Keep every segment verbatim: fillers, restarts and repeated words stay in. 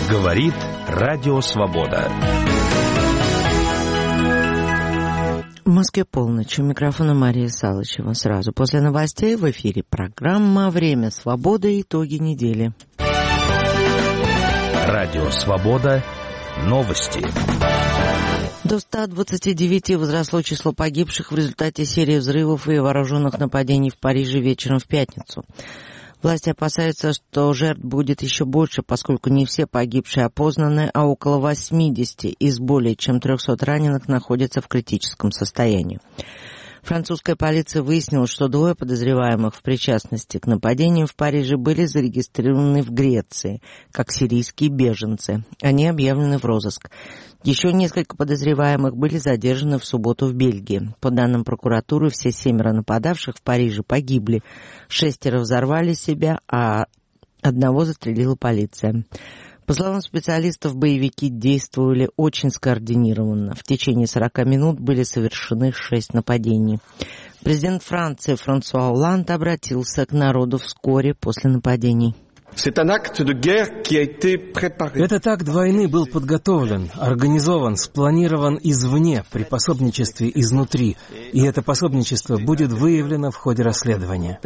Говорит Радио Свобода. В Москве полночь. У микрофона Мария Салычева. Сразу после новостей в эфире программа «Время свободы. Итоги недели». Радио Свобода. Новости. До ста двадцати девяти возросло число погибших в результате серии взрывов и вооруженных нападений в Париже вечером в пятницу. Власти опасаются, что жертв будет еще больше, поскольку не все погибшие опознаны, а около восьмидесяти из более чем трехсот раненых находятся в критическом состоянии. Французская полиция выяснила, что двое подозреваемых в причастности к нападениям в Париже были зарегистрированы в Греции, как сирийские беженцы. Они объявлены в розыск. Еще несколько подозреваемых были задержаны в субботу в Бельгии. По данным прокуратуры, все семеро нападавших в Париже погибли. Шестеро взорвали себя, а одного застрелила полиция. По словам специалистов, боевики действовали очень скоординированно. В течение сорока минут были совершены шесть нападений. Президент Франции Франсуа Олланд обратился к народу вскоре после нападений. Этот акт войны был подготовлен, организован, спланирован извне при пособничестве изнутри, и это пособничество будет выявлено в ходе расследования.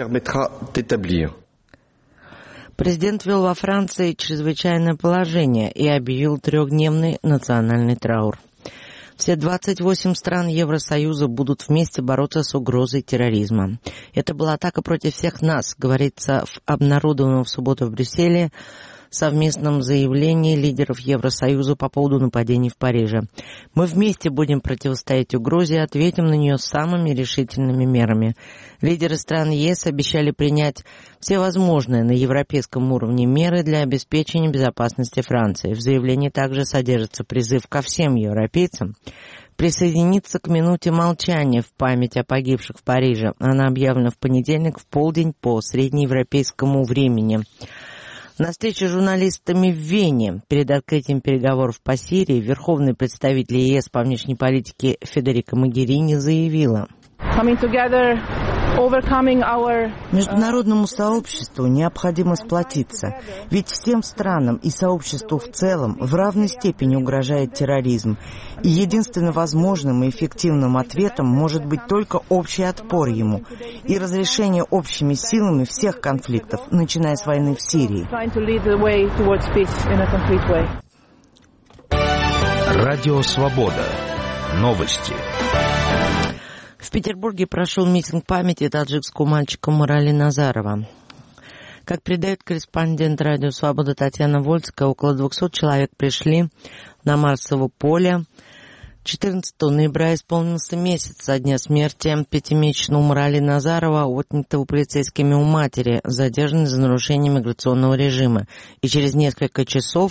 Президент ввел во Франции чрезвычайное положение и объявил трехдневный национальный траур. Все двадцать восемь стран Евросоюза будут вместе бороться с угрозой терроризма. Это была атака против всех нас, говорится в обнародованном в субботу в Брюсселе совместном заявлении лидеров Евросоюза по поводу нападений в Париже. Мы вместе будем противостоять угрозе и ответим на нее самыми решительными мерами. Лидеры стран ЕС обещали принять все возможные на европейском уровне меры для обеспечения безопасности Франции. В заявлении также содержится призыв ко всем европейцам присоединиться к минуте молчания в память о погибших в Париже. Она объявлена в понедельник в полдень по среднеевропейскому времени. На встрече с журналистами в Вене перед открытием переговоров по Сирии верховный представитель ЕС по внешней политике Федерика Могерини заявила: международному сообществу необходимо сплотиться, ведь всем странам и сообществу в целом в равной степени угрожает терроризм, и единственно возможным и эффективным ответом может быть только общий отпор ему и разрешение общими силами всех конфликтов, начиная с войны в Сирии. Радио Свобода. Новости. В Петербурге прошел митинг памяти таджикского мальчика Мурали Назарова. Как передает корреспондент Радио Свобода Татьяна Вольская, около двухсот человек пришли на Марсово поле. четырнадцатого ноября исполнился месяц со дня смерти пятимесячного Мурали Назарова, отнятого полицейскими у матери, задержанной за нарушение миграционного режима, и через несколько часов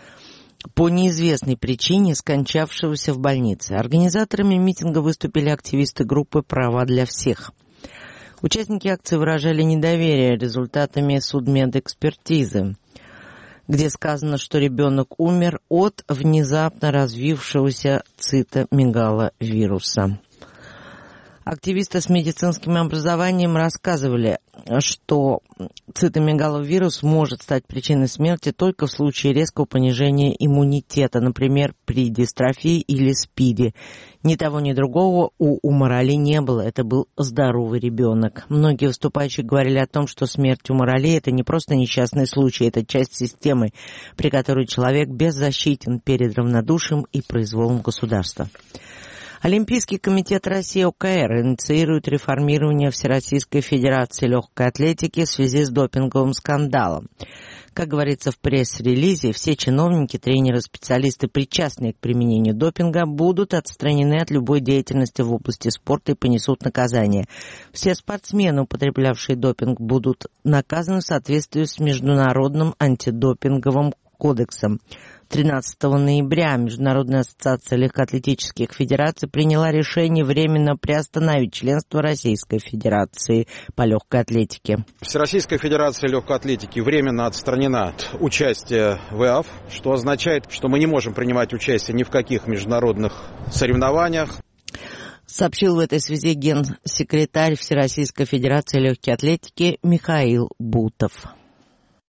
по неизвестной причине скончавшегося в больнице. Организаторами митинга выступили активисты группы «Права для всех». Участники акции выражали недоверие результатами судмедэкспертизы, где сказано, что ребенок умер от внезапно развившегося цитомегаловируса. Активисты с медицинским образованием рассказывали, что цитомегаловирус может стать причиной смерти только в случае резкого понижения иммунитета, например, при дистрофии или СПИДе. Ни того, ни другого у Умарали не было, это был здоровый ребенок. Многие выступающие говорили о том, что смерть Умарали – это не просто несчастный случай, это часть системы, при которой человек беззащитен перед равнодушием и произволом государства. Олимпийский комитет России ОКР инициирует реформирование Всероссийской Федерации Легкой Атлетики в связи с допинговым скандалом. Как говорится в пресс-релизе, все чиновники, тренеры, специалисты, причастные к применению допинга, будут отстранены от любой деятельности в области спорта и понесут наказание. Все спортсмены, употреблявшие допинг, будут наказаны в соответствии с Международным антидопинговым кодексом. тринадцатого ноября Международная ассоциация легкоатлетических федераций приняла решение временно приостановить членство Российской Федерации по легкой атлетике. Всероссийская Федерация легкой атлетики временно отстранена от участия в ИАФ, что означает, что мы не можем принимать участие ни в каких международных соревнованиях. Сообщил в этой связи генсекретарь Всероссийской Федерации легкой атлетики Михаил Бутов.